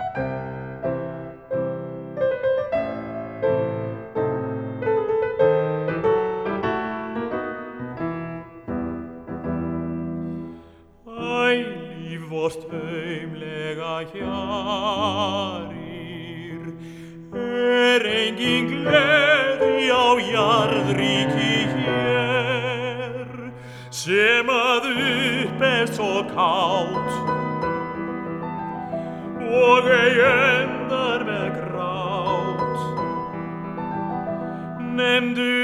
Vort taumlega hjarir engin gleði á jarðríki hér sem að upp svo kátt og ei endar með grát nefndu 'una sem endalaust var.